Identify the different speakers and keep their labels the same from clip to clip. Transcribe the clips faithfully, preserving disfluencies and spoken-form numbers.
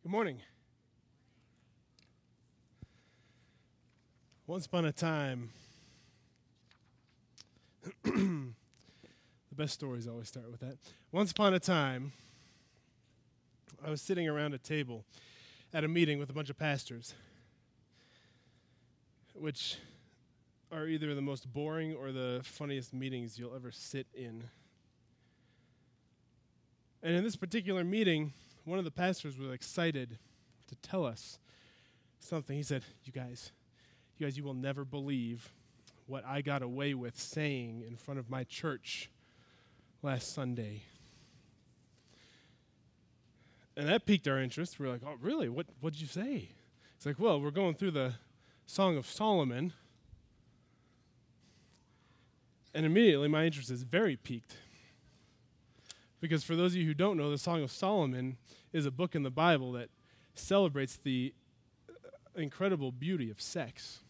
Speaker 1: Good morning. Once upon a time, the best stories always start with that. Once upon a time, I was sitting around a table at a meeting with a bunch of pastors, which are either the most boring or the funniest meetings you'll ever sit in. And in this particular meeting, one of the pastors was excited to tell us something. He said, you guys, you guys, you will never believe what I got away with saying in front of my church last Sunday. And that piqued our interest. We were like, oh, really? What what did you say? It's like, well, we're going through the Song of Solomon. And immediately my interest is very piqued. Because for those of you who don't know, the Song of Solomon is a book in the Bible that celebrates the incredible beauty of sex.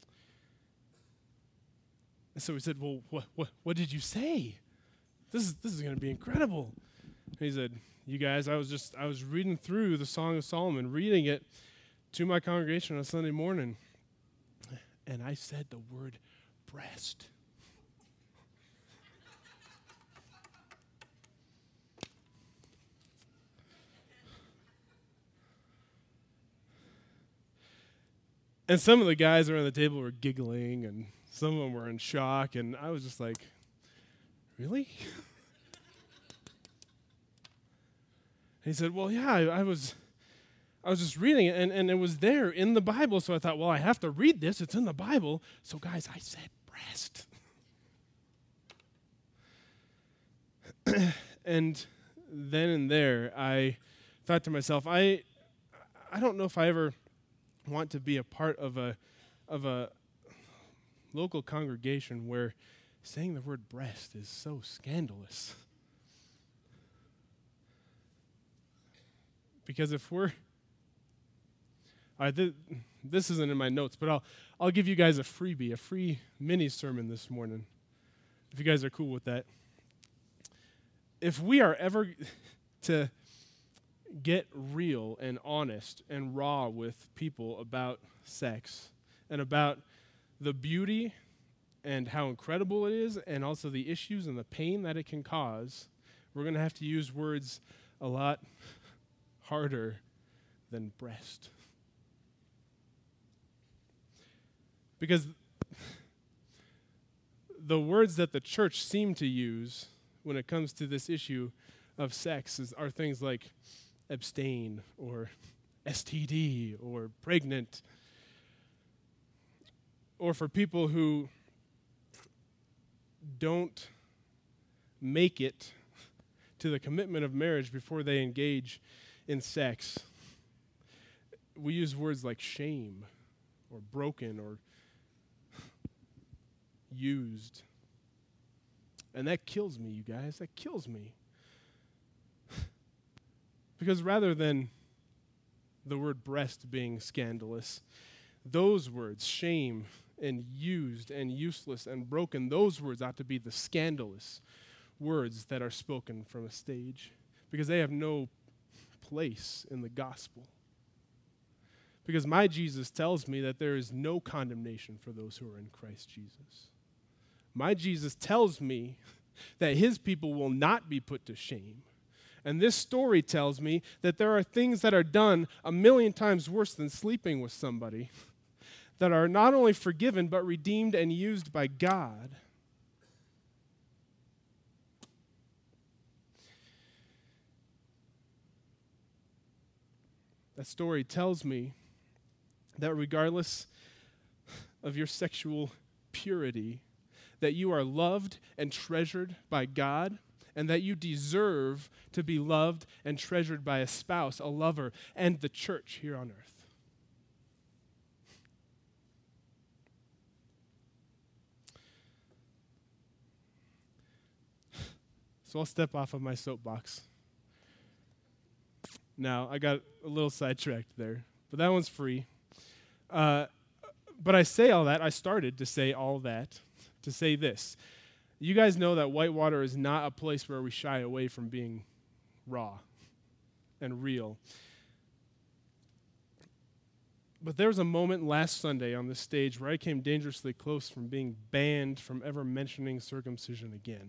Speaker 1: And so we said, well, what what, what did you say? This is this is going to be incredible. And he said, you guys, I was just, I was reading through the Song of Solomon, reading it to my congregation on Sunday morning, and I said the word breast. And some of the guys around the table were giggling, and some of them were in shock, and I was just like, really? And he said, well, yeah, I, I was I was just reading it, and, and it was there in the Bible, so I thought, well, I have to read this. It's in the Bible. So, guys, I said breast. And then and there, I thought to myself, I I don't know if I ever want to be a part of a of a local congregation where saying the word breast is so scandalous. Because if we're all right, th- this isn't in my notes, but I'll I'll give you guys a freebie, a free mini sermon this morning, if you guys are cool with that. If we are ever to get real and honest and raw with people about sex and about the beauty and how incredible it is and also the issues and the pain that it can cause, we're going to have to use words a lot harder than breast. Because the words that the church seem to use when it comes to this issue of sex is, are things like abstain or S T D or pregnant. Or for people who don't make it to the commitment of marriage before they engage in sex, we use words like shame or broken or used. And that kills me, you guys. That kills me. Because rather than the word breast being scandalous, those words, shame and used and useless and broken, those words ought to be the scandalous words that are spoken from a stage, because they have no place in the gospel. Because my Jesus tells me that there is no condemnation for those who are in Christ Jesus. My Jesus tells me that his people will not be put to shame. And this story tells me that there are things that are done a million times worse than sleeping with somebody that are not only forgiven but redeemed and used by God. That story tells me that regardless of your sexual purity, that you are loved and treasured by God, and that you deserve to be loved and treasured by a spouse, a lover, and the church here on earth. So I'll step off of my soapbox. Now, I got a little sidetracked there, but that one's free. Uh, but I say all that, I started to say all that, to say this. You guys know that Whitewater is not a place where we shy away from being raw and real. But there was a moment last Sunday on this stage where I came dangerously close from being banned from ever mentioning circumcision again.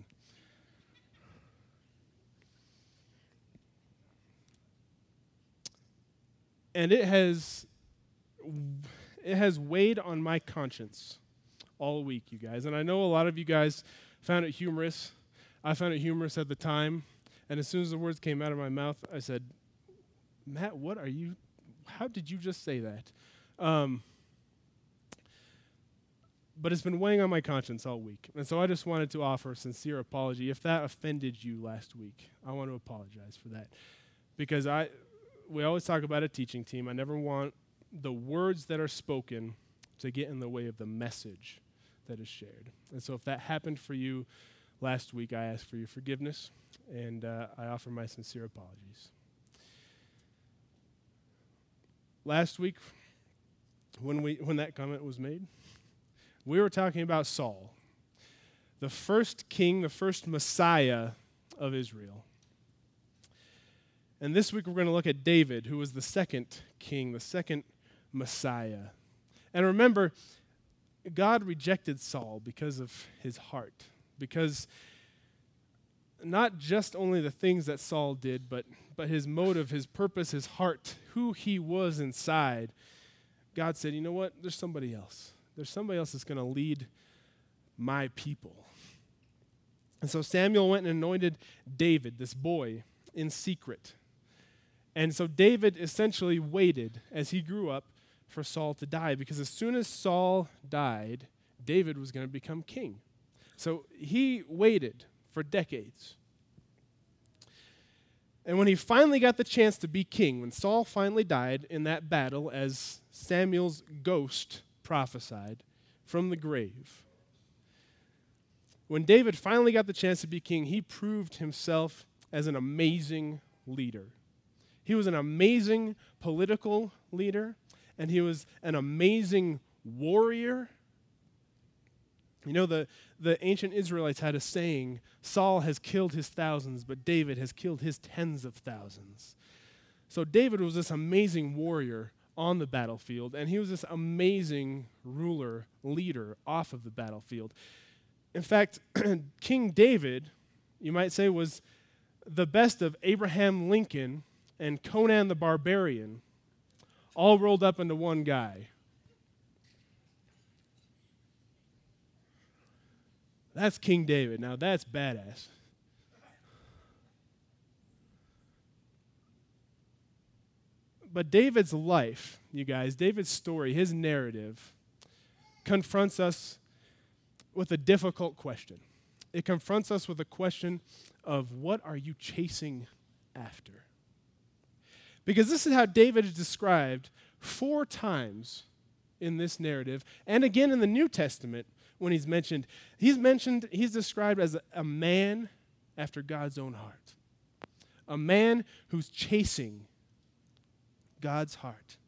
Speaker 1: And it has it has weighed on my conscience all week, you guys. And I know a lot of you guys found it humorous. I found it humorous at the time. And as soon as the words came out of my mouth, I said, Matt, what are you, how did you just say that? Um, but it's been weighing on my conscience all week. And so I just wanted to offer a sincere apology. If that offended you last week, I want to apologize for that. Because I, we always talk about a teaching team. I never want the words that are spoken to get in the way of the message that is shared. And so if that happened for you last week, I ask for your forgiveness, and uh, I offer my sincere apologies. Last week, when we when that comment was made, we were talking about Saul, the first king, the first Messiah of Israel. And this week we're going to look at David, who was the second king, the second Messiah. And remember, God rejected Saul because of his heart, because not just only the things that Saul did, but, but his motive, his purpose, his heart, who he was inside. God said, you know what? There's somebody else. There's somebody else that's going to lead my people. And so Samuel went and anointed David, this boy, in secret. And so David essentially waited as he grew up for Saul to die, because as soon as Saul died, David was going to become king. So he waited for decades. And when he finally got the chance to be king, when Saul finally died in that battle, as Samuel's ghost prophesied from the grave, when David finally got the chance to be king, he proved himself as an amazing leader. He was an amazing political leader, and he was an amazing warrior. You know, the, the ancient Israelites had a saying, Saul has killed his thousands, but David has killed his tens of thousands. So David was this amazing warrior on the battlefield, and he was this amazing ruler, leader off of the battlefield. In fact, King David, you might say, was the best of Abraham Lincoln and Conan the Barbarian, all rolled up into one guy. That's King David. Now that's badass. But David's life, you guys, David's story, his narrative, confronts us with a difficult question. It confronts us with a question of, what are you chasing after? Because this is how David is described four times in this narrative, and again in the New Testament when he's mentioned. He's mentioned, he's described as a, a man after God's own heart. A man who's chasing God's heart.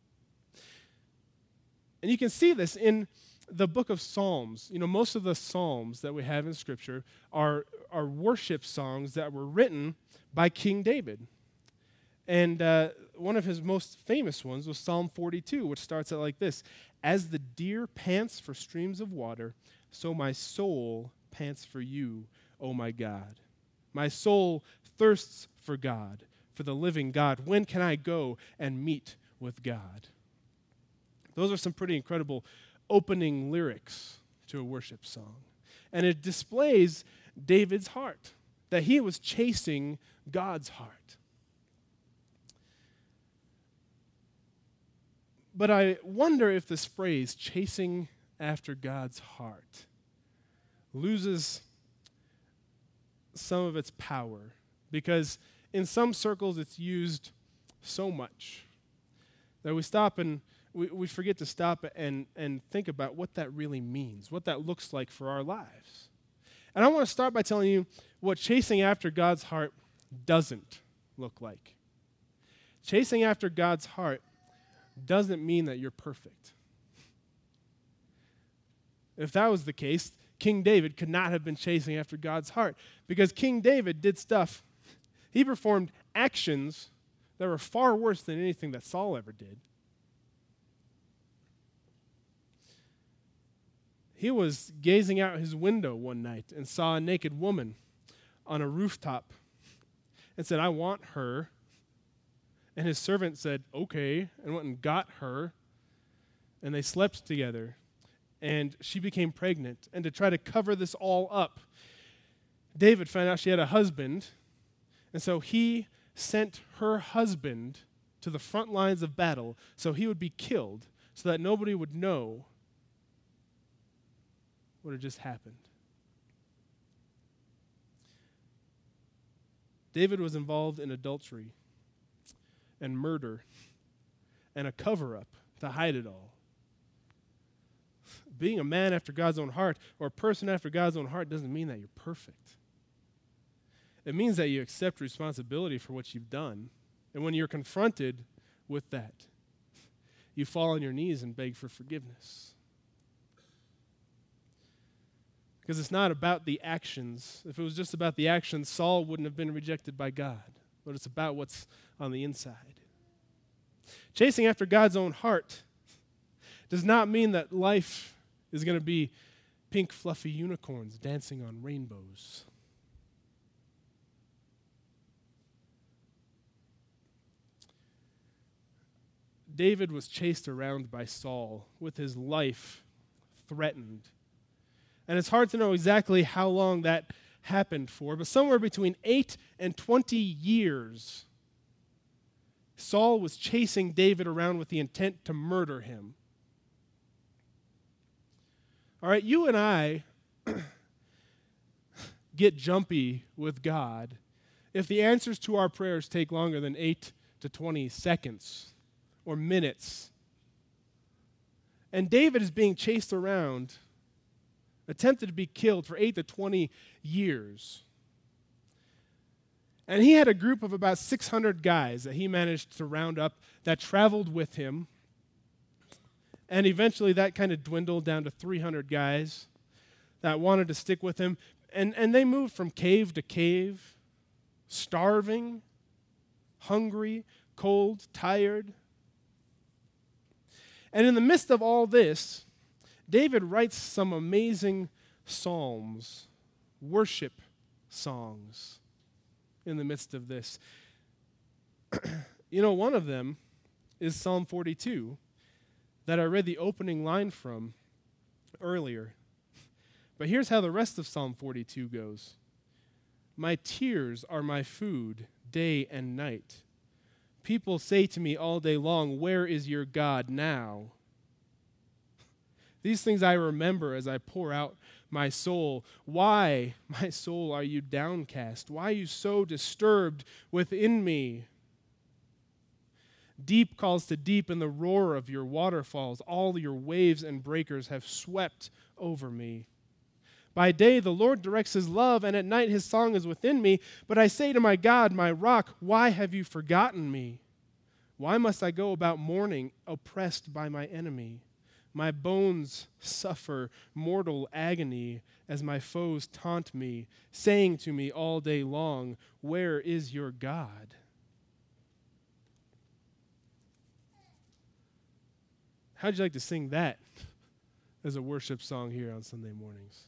Speaker 1: And you can see this in the book of Psalms. You know, most of the Psalms that we have in Scripture are, are worship songs that were written by King David. And uh, one of his most famous ones was Psalm forty-two, which starts out like this: As the deer pants for streams of water, so my soul pants for you, O my God. My soul thirsts for God, for the living God. When can I go and meet with God? Those are some pretty incredible opening lyrics to a worship song. And it displays David's heart, that he was chasing God's heart. But I wonder if this phrase, chasing after God's heart, loses some of its power, because in some circles it's used so much that we stop and we, we forget to stop and, and think about what that really means, what that looks like for our lives. And I want to start by telling you what chasing after God's heart doesn't look like. Chasing after God's heart doesn't mean that you're perfect. If that was the case, King David could not have been chasing after God's heart, because King David did stuff. He performed actions that were far worse than anything that Saul ever did. He was gazing out his window one night and saw a naked woman on a rooftop and said, I want her. And his servant said, okay, and went and got her. And they slept together. And she became pregnant. And to try to cover this all up, David found out she had a husband. And so he sent her husband to the front lines of battle so he would be killed so that nobody would know what had just happened. David was involved in adultery and murder and a cover-up to hide it all. Being a man after God's own heart or a person after God's own heart doesn't mean that you're perfect. It means that you accept responsibility for what you've done. And when you're confronted with that, you fall on your knees and beg for forgiveness. Because it's not about the actions. If it was just about the actions, Saul wouldn't have been rejected by God. But it's about what's on the inside. Chasing after God's own heart does not mean that life is going to be pink, fluffy unicorns dancing on rainbows. David was chased around by Saul with his life threatened. And it's hard to know exactly how long that happened for, but somewhere between eight and twenty years, Saul was chasing David around with the intent to murder him. All right, you and I get jumpy with God if the answers to our prayers take longer than eight to twenty seconds or minutes. And David is being chased around, attempted to be killed for eight to twenty years. And he had a group of about six hundred guys that he managed to round up that traveled with him. And eventually that kind of dwindled down to three hundred guys that wanted to stick with him. And, and they moved from cave to cave, starving, hungry, cold, tired. And in the midst of all this, David writes some amazing psalms, worship songs in the midst of this. You know, one of them is Psalm forty-two that I read the opening line from earlier. But here's how the rest of Psalm forty-two goes. My tears are my food day and night. People say to me all day long, where is your God now? These things I remember as I pour out my soul. Why, my soul, are you downcast? Why are you so disturbed within me? Deep calls to deep in the roar of your waterfalls. All your waves and breakers have swept over me. By day the Lord directs his love, and at night his song is within me. But I say to my God, my rock, why have you forgotten me? Why must I go about mourning, oppressed by my enemy? My bones suffer mortal agony as my foes taunt me, saying to me all day long, where is your God? How'd you like to sing that as a worship song here on Sunday mornings?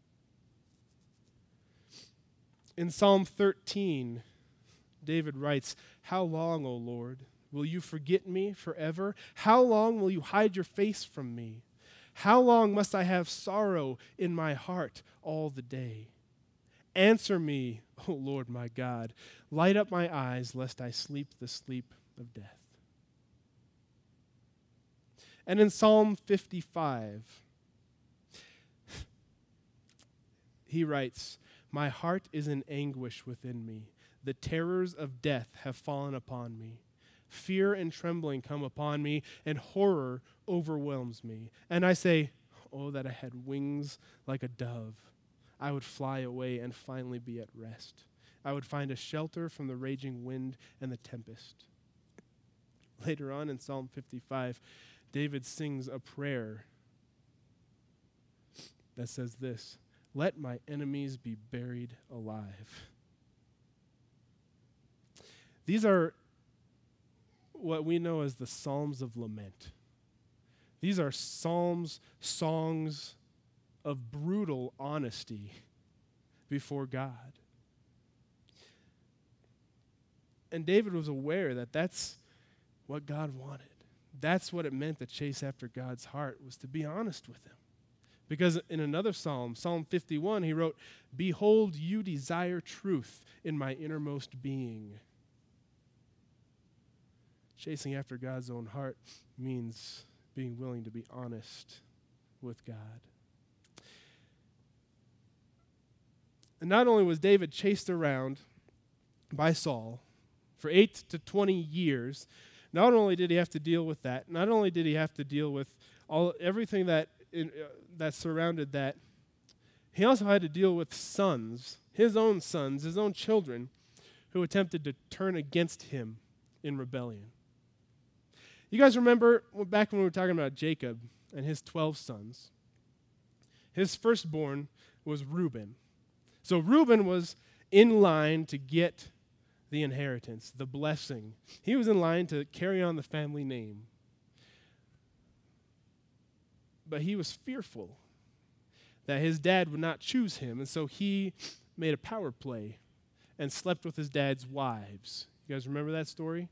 Speaker 1: In Psalm thirteen, David writes, how long, O Lord, will you forget me forever? How long will you hide your face from me? How long must I have sorrow in my heart all the day? Answer me, O Lord my God. Light up my eyes, lest I sleep the sleep of death. And in Psalm fifty-five, he writes, my heart is in anguish within me. The terrors of death have fallen upon me. Fear and trembling come upon me, and horror overwhelms me. And I say, oh, that I had wings like a dove. I would fly away and finally be at rest. I would find a shelter from the raging wind and the tempest. Later on in Psalm fifty-five, David sings a prayer that says this, let my enemies be buried alive. These are what we know as the Psalms of Lament. These are psalms, songs of brutal honesty before God. And David was aware that that's what God wanted. That's what it meant to chase after God's heart, was to be honest with him. Because in another psalm, Psalm fifty-one, he wrote, "Behold, you desire truth in my innermost being." Chasing after God's own heart means being willing to be honest with God. And not only was David chased around by Saul for eight to twenty years, not only did he have to deal with that, not only did he have to deal with all everything that in, uh, that surrounded that, he also had to deal with sons, his own sons, his own children, who attempted to turn against him in rebellion. You guys remember back when we were talking about Jacob and his twelve sons? His firstborn was Reuben. So Reuben was in line to get the inheritance, the blessing. He was in line to carry on the family name. But he was fearful that his dad would not choose him, and so he made a power play and slept with his dad's wives. You guys remember that story?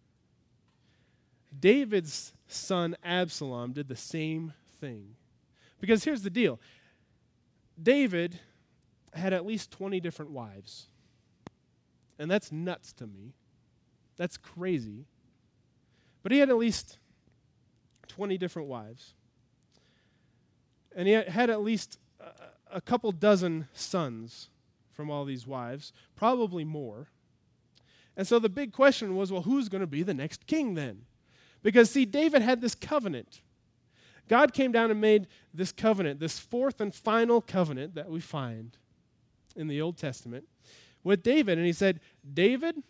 Speaker 1: David's son Absalom did the same thing. Because here's the deal. David had at least twenty different wives. And that's nuts to me. That's crazy. But he had at least twenty different wives. And he had at least a, a couple dozen sons from all these wives, probably more. And so the big question was, well, who's going to be the next king then? Because, see, David had this covenant. God came down and made this covenant, this fourth and final covenant that we find in the Old Testament with David. And he said, David,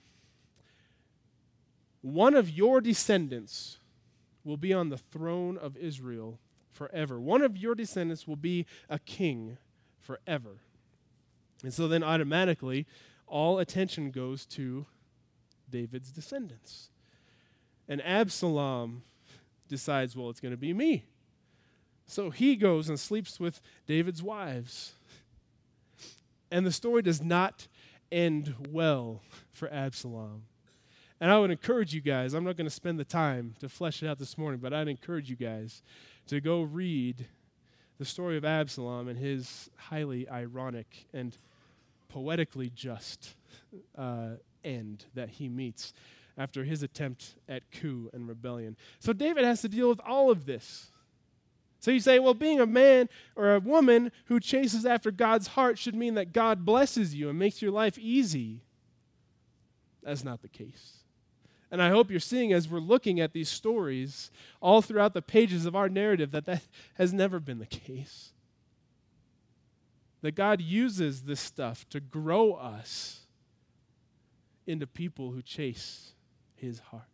Speaker 1: one of your descendants will be on the throne of Israel forever. One of your descendants will be a king forever. And so then automatically, all attention goes to David's descendants. And Absalom decides, well, it's going to be me. So he goes and sleeps with David's wives. And the story does not end well for Absalom. And I would encourage you guys, I'm not going to spend the time to flesh it out this morning, but I'd encourage you guys to go read the story of Absalom and his highly ironic and poetically just uh, end that he meets after his attempt at coup and rebellion. So David has to deal with all of this. So you say, well, being a man or a woman who chases after God's heart should mean that God blesses you and makes your life easy. That's not the case. And I hope you're seeing, as we're looking at these stories all throughout the pages of our narrative, that that has never been the case. That God uses this stuff to grow us into people who chase his heart.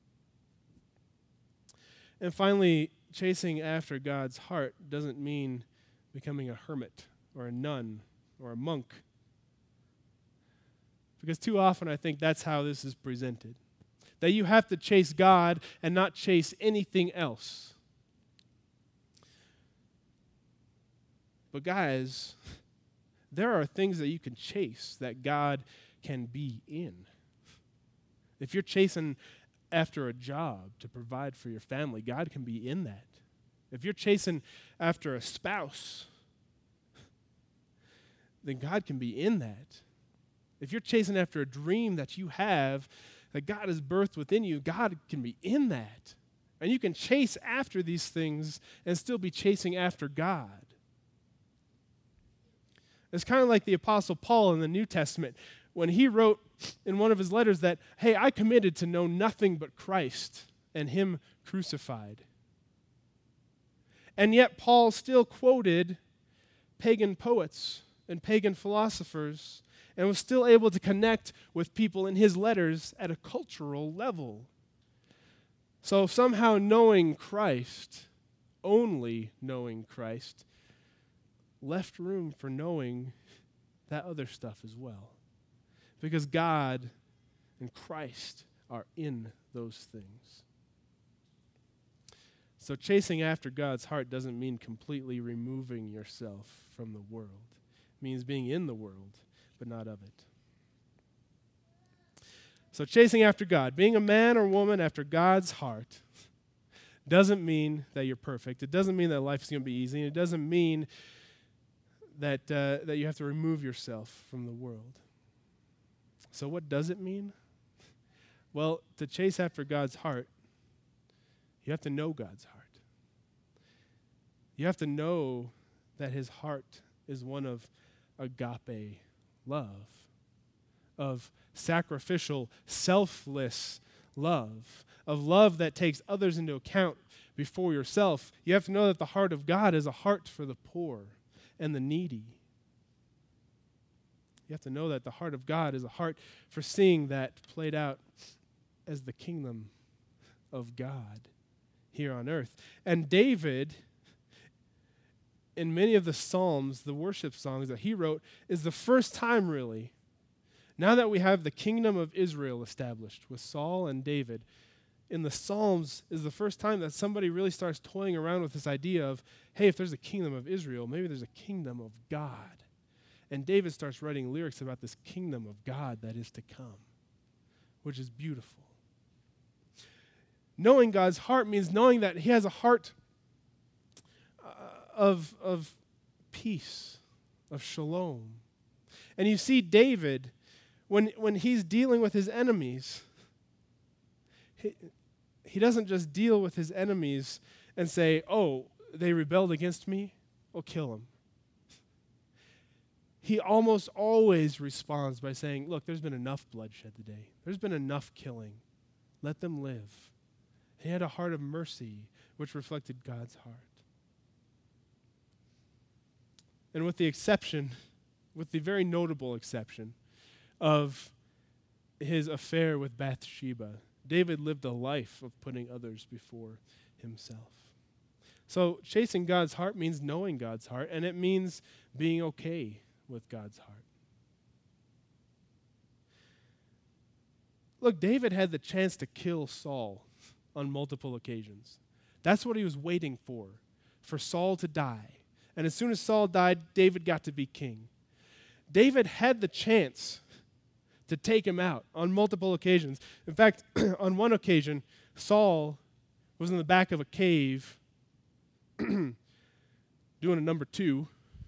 Speaker 1: And finally, chasing after God's heart doesn't mean becoming a hermit or a nun or a monk. Because too often I think that's how this is presented. That you have to chase God and not chase anything else. But guys, there are things that you can chase that God can be in. If you're chasing after a job to provide for your family, God can be in that. If you're chasing after a spouse, then God can be in that. If you're chasing after a dream that you have, that God has birthed within you, God can be in that. And you can chase after these things and still be chasing after God. It's kind of like the Apostle Paul in the New Testament when he wrote in one of his letters that, hey, I committed to know nothing but Christ and him crucified. And yet Paul still quoted pagan poets and pagan philosophers and was still able to connect with people in his letters at a cultural level. So somehow knowing Christ, only knowing Christ, left room for knowing that other stuff as well. Because God and Christ are in those things. So chasing after God's heart doesn't mean completely removing yourself from the world. It means being in the world, but not of it. So chasing after God, being a man or woman after God's heart, doesn't mean that you're perfect. It doesn't mean that life is going to be easy. It doesn't mean that uh, that you have to remove yourself from the world. So what does it mean? Well, to chase after God's heart, you have to know God's heart. You have to know that his heart is one of agape love, of sacrificial, selfless love, of love that takes others into account before yourself. You have to know that the heart of God is a heart for the poor and the needy. You have to know that the heart of God is a heart for seeing that played out as the kingdom of God here on earth. And David, in many of the Psalms, the worship songs that he wrote, is the first time really, now that we have the kingdom of Israel established with Saul and David, in the Psalms is the first time that somebody really starts toying around with this idea of, hey, if there's a kingdom of Israel, maybe there's a kingdom of God. And David starts writing lyrics about this kingdom of God that is to come, which is beautiful. Knowing God's heart means knowing that he has a heart uh, of, of peace, of shalom. And you see David, when, when he's dealing with his enemies, he, he doesn't just deal with his enemies and say, oh, they rebelled against me, I'll kill them. He almost always responds by saying, look, there's been enough bloodshed today. There's been enough killing. Let them live. He had a heart of mercy, which reflected God's heart. And with the exception, with the very notable exception of his affair with Bathsheba, David lived a life of putting others before himself. So chasing God's heart means knowing God's heart, and it means being okay with God's heart. Look, David had the chance to kill Saul on multiple occasions. That's what he was waiting for, for Saul to die. And as soon as Saul died, David got to be king. David had the chance to take him out on multiple occasions. In fact, on one occasion, Saul was in the back of a cave doing a number two.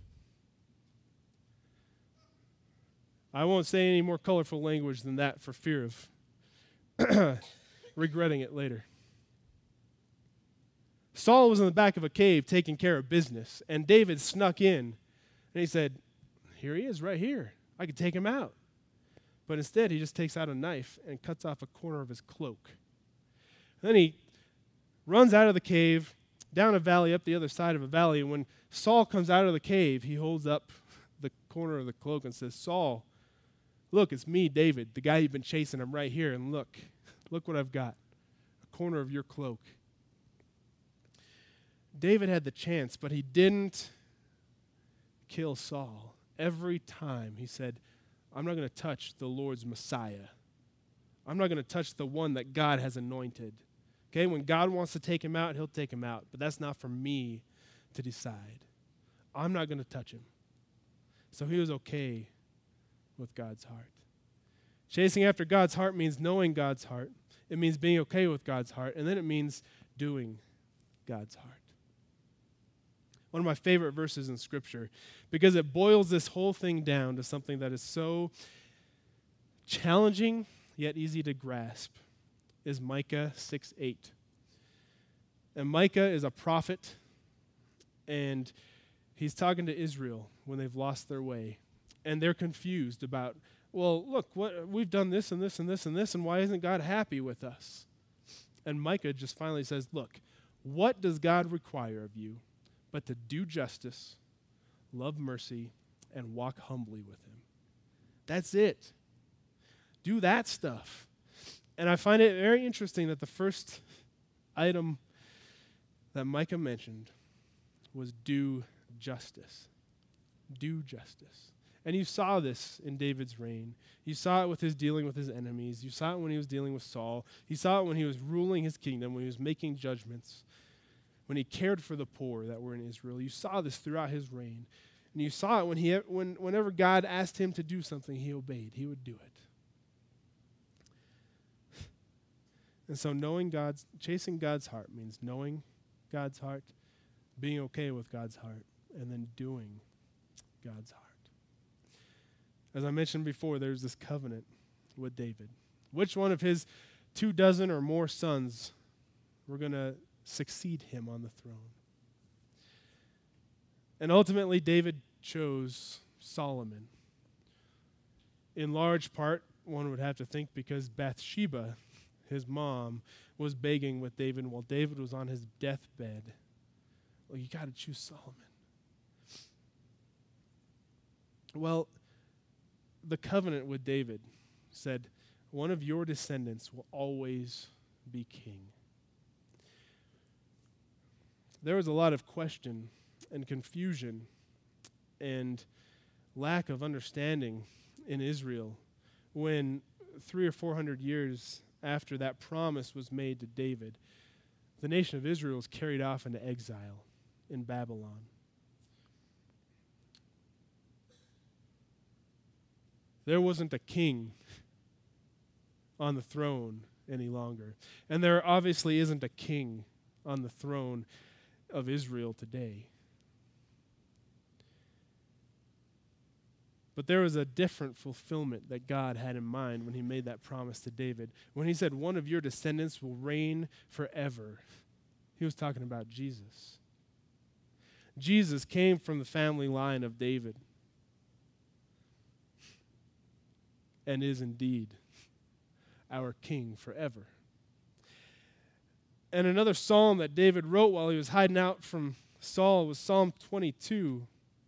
Speaker 1: I won't say any more colorful language than that for fear of regretting it later. Saul was in the back of a cave taking care of business, and David snuck in, and he said, here he is right here. I could take him out. But instead, he just takes out a knife and cuts off a corner of his cloak. And then he runs out of the cave, down a valley, up the other side of a valley, and when Saul comes out of the cave, he holds up the corner of the cloak and says, Saul, look, it's me, David, the guy you've been chasing. I'm right here, and look, look what I've got, a corner of your cloak. David had the chance, but he didn't kill Saul. Every time he said, I'm not going to touch the Lord's Messiah. I'm not going to touch the one that God has anointed. Okay, when God wants to take him out, he'll take him out, but that's not for me to decide. I'm not going to touch him. So he was okay with God's heart. Chasing after God's heart means knowing God's heart. It means being okay with God's heart, and then it means doing God's heart. One of my favorite verses in Scripture, because it boils this whole thing down to something that is so challenging yet easy to grasp, is Micah six eight. And Micah is a prophet, and he's talking to Israel when they've lost their way. And they're confused about, well, look, what, we've done this and this and this and this, and why isn't God happy with us? And Micah just finally says, look, what does God require of you but to do justice, love mercy, and walk humbly with him? That's it. Do that stuff. And I find it very interesting that the first item that Micah mentioned was do justice. Do justice. And you saw this in David's reign. You saw it with his dealing with his enemies. You saw it when he was dealing with Saul. You saw it when he was ruling his kingdom, when he was making judgments. when he cared for the poor that were in Israel. You saw this throughout his reign. And you saw it when he, when, whenever God asked him to do something, he obeyed. He would do it. And so knowing God's, chasing God's heart means knowing God's heart, being okay with God's heart, and then doing God's heart. As I mentioned before, there's this covenant with David. Which one of his two dozen or more sons were going to succeed him on the throne? And ultimately, David chose Solomon. In large part, one would have to think because Bathsheba, his mom, was begging with David while David was on his deathbed. Well, you got to choose Solomon. Well, the covenant with David said, one of your descendants will always be king. There was a lot of question and confusion and lack of understanding in Israel when three or four hundred years after that promise was made to David, the nation of Israel was carried off into exile in Babylon. There wasn't a king on the throne any longer. And there obviously isn't a king on the throne of Israel today. But there was a different fulfillment that God had in mind when he made that promise to David. When he said, one of your descendants will reign forever, he was talking about Jesus. Jesus came from the family line of David and is indeed our king forever. And another psalm that David wrote while he was hiding out from Saul was Psalm twenty-two.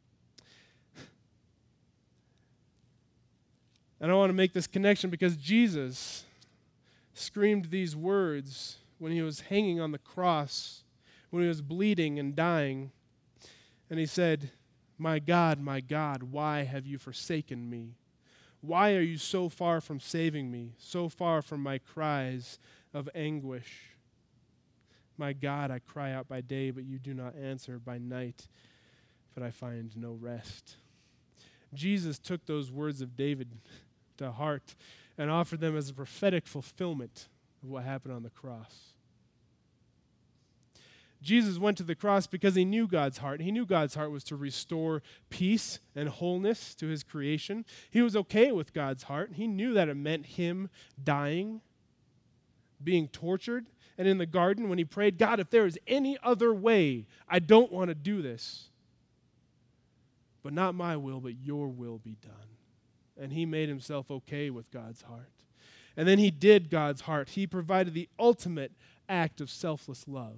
Speaker 1: And I want to make this connection because Jesus screamed these words when he was hanging on the cross, when he was bleeding and dying. And he said, my God, my God, why have you forsaken me? Why are you so far from saving me, so far from my cries of anguish? My God, I cry out by day, but you do not answer, by night, but I find no rest. Jesus took those words of David to heart and offered them as a prophetic fulfillment of what happened on the cross. Jesus went to the cross because he knew God's heart. He knew God's heart was to restore peace and wholeness to his creation. He was okay with God's heart. He knew that it meant him dying, being tortured. And in the garden, when he prayed, God, if there is any other way, I don't want to do this. But not my will, but your will be done. And he made himself okay with God's heart. And then he did God's heart. He provided the ultimate act of selfless love.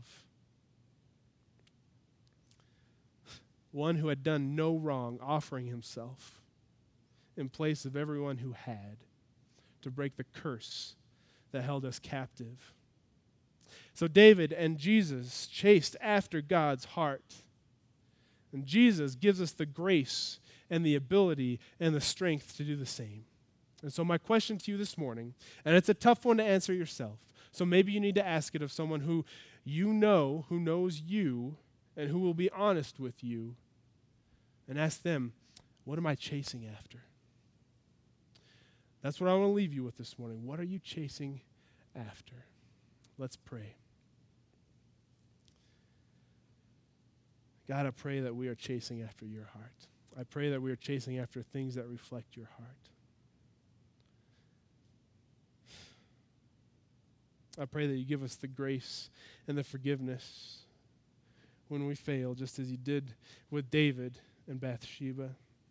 Speaker 1: One who had done no wrong, offering himself in place of everyone who had, to break the curse that held us captive. So David and Jesus chased after God's heart. And Jesus gives us the grace and the ability and the strength to do the same. And so my question to you this morning, and it's a tough one to answer yourself, so maybe you need to ask it of someone who you know, who knows you, and who will be honest with you, and ask them, what am I chasing after? That's what I want to leave you with this morning. What are you chasing after? Let's pray. God, I pray that we are chasing after your heart. I pray that we are chasing after things that reflect your heart. I pray that you give us the grace and the forgiveness when we fail, just as you did with David and Bathsheba.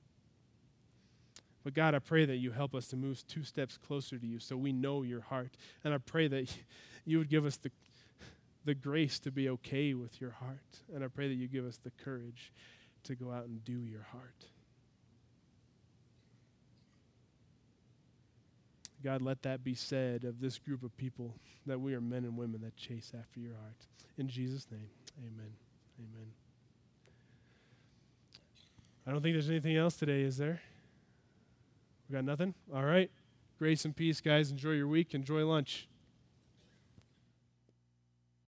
Speaker 1: But God, I pray that you help us to move two steps closer to you so we know your heart. And I pray that you would give us the, the grace to be okay with your heart. And I pray that you give us the courage to go out and do your heart. God, let that be said of this group of people, that we are men and women that chase after your heart. In Jesus' name, amen. Amen. I don't think there's anything else today, is there? We got nothing? All right. Grace and peace, guys. Enjoy your week. Enjoy lunch.